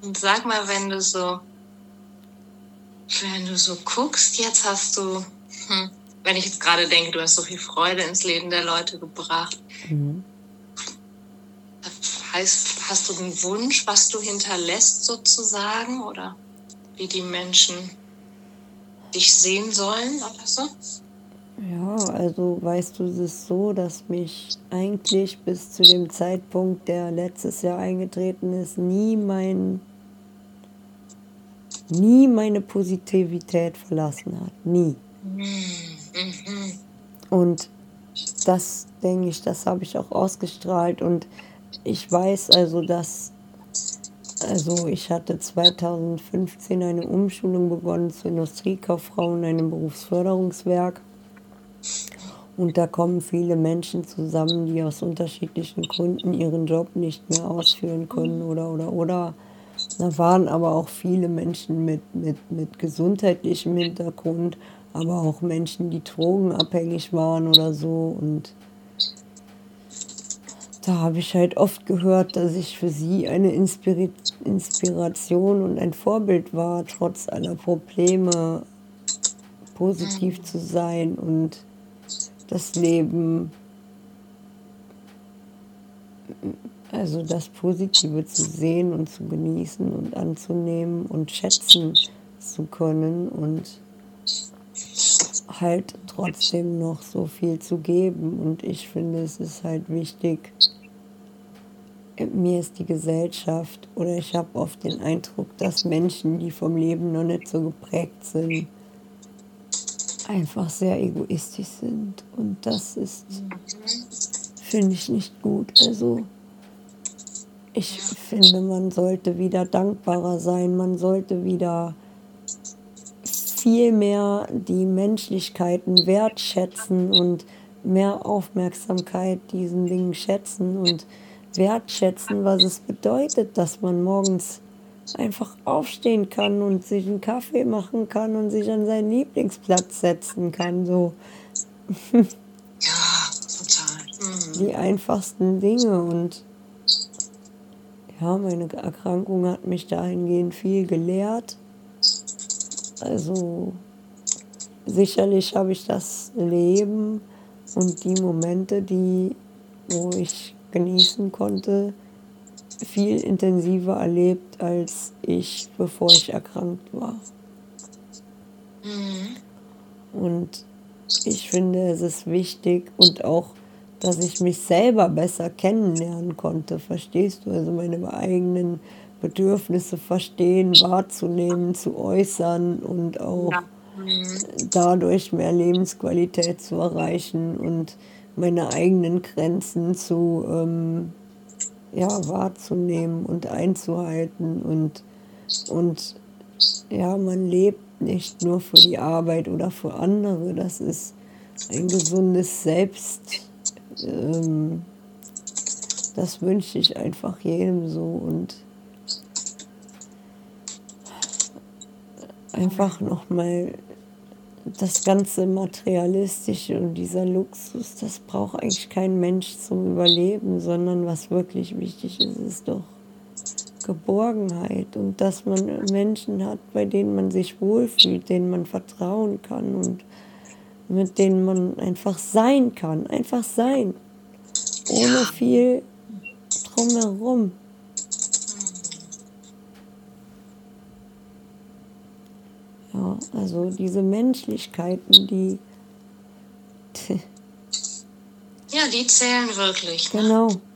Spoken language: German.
Und sag mal, wenn du so guckst, jetzt hast du, wenn ich jetzt gerade denke, du hast so viel Freude ins Leben der Leute gebracht. Heißt, hast du einen Wunsch, was du hinterlässt sozusagen, oder wie die Menschen dich sehen sollen oder so? Ja, also weißt du, es ist so, dass mich eigentlich bis zu dem Zeitpunkt, der letztes Jahr eingetreten ist, nie meine Positivität verlassen hat. Nie. Und das, denke ich, das habe ich auch ausgestrahlt. Und ich weiß also, ich hatte 2015 eine Umschulung begonnen zur Industriekauffrau in einem Berufsförderungswerk. Und da kommen viele Menschen zusammen, die aus unterschiedlichen Gründen ihren Job nicht mehr ausführen können oder. Da waren aber auch viele Menschen mit gesundheitlichem Hintergrund, aber auch Menschen, die drogenabhängig waren oder so. Und da habe ich halt oft gehört, dass ich für sie eine Inspiration und ein Vorbild war, trotz aller Probleme positiv zu sein und das Leben, also das Positive zu sehen und zu genießen und anzunehmen und schätzen zu können und halt trotzdem noch so viel zu geben. Und ich finde, es ist halt wichtig, mir ist die Gesellschaft, oder ich habe oft den Eindruck, dass Menschen, die vom Leben noch nicht so geprägt sind, einfach sehr egoistisch sind. Und das ist, finde ich, nicht gut. Also ich finde, man sollte wieder dankbarer sein, man sollte wieder viel mehr die Menschlichkeiten wertschätzen und mehr Aufmerksamkeit diesen Dingen schätzen und wertschätzen, was es bedeutet, dass man morgens einfach aufstehen kann und sich einen Kaffee machen kann und sich an seinen Lieblingsplatz setzen kann. So. Ja, total. Die einfachsten Dinge. Und ja, meine Erkrankung hat mich dahingehend viel gelehrt. Also sicherlich habe ich das Leben und die Momente, wo ich genießen konnte, viel intensiver erlebt als ich, bevor ich erkrankt war. Und ich finde, es ist wichtig und auch, dass ich mich selber besser kennenlernen konnte, verstehst du? Also meine eigenen Bedürfnisse verstehen, wahrzunehmen, zu äußern und auch dadurch mehr Lebensqualität zu erreichen und meine eigenen Grenzen wahrzunehmen und einzuhalten. Und ja, man lebt nicht nur für die Arbeit oder für andere. Das ist ein gesundes Selbst. Das wünsche ich einfach jedem so. Und einfach nochmal das ganze Materialistische und dieser Luxus, das braucht eigentlich kein Mensch zum Überleben, sondern was wirklich wichtig ist, ist doch Geborgenheit und dass man Menschen hat, bei denen man sich wohlfühlt, denen man vertrauen kann und mit denen man einfach sein kann. Einfach sein. Ohne viel drumherum. Ja, also diese Menschlichkeiten, die Ja, die zählen wirklich. Genau. Ne?